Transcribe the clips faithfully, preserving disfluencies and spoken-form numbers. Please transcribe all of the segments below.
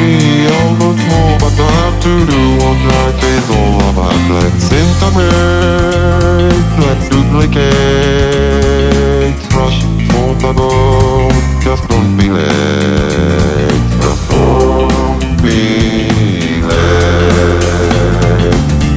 almost more, but I have to do what life is all about. Let's integrate, let's duplicate. Rush for the goal, just don't be late. Just don't be late.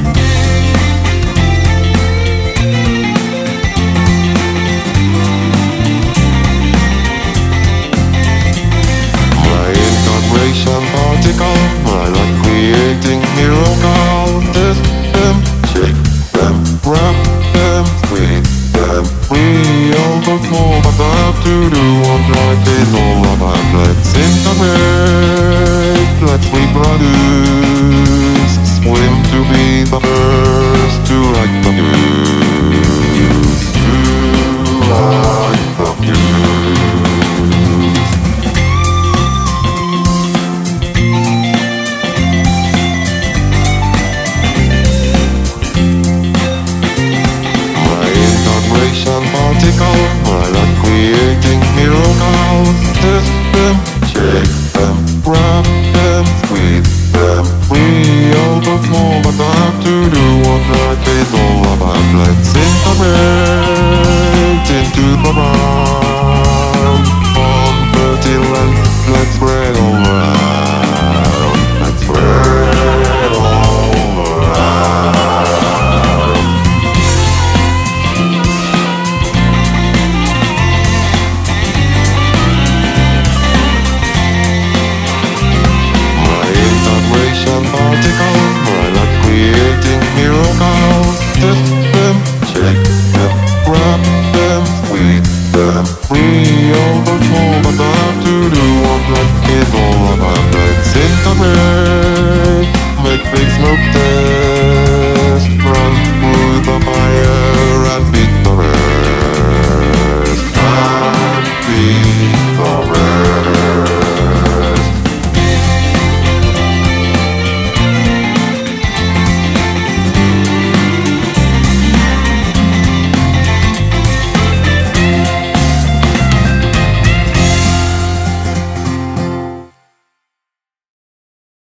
My integration particle, I like creating miracles. Test them, check them, wrap them, squeeze them. We almost more, but I have to do what life is all about. Let's integrate, let's reproduce. Swim to be the first to like the news. To like the news. My integration particle, I like creating miracles. Test them, check them, wrap them, squeeze them. We almost more, but I have to do what life is all about. Let's integrate into the ground. On fertile land, let's spread all around. Let's spread all around. My integration particle, I like creating miracles. Test them, check them, wrap them, squeeze them.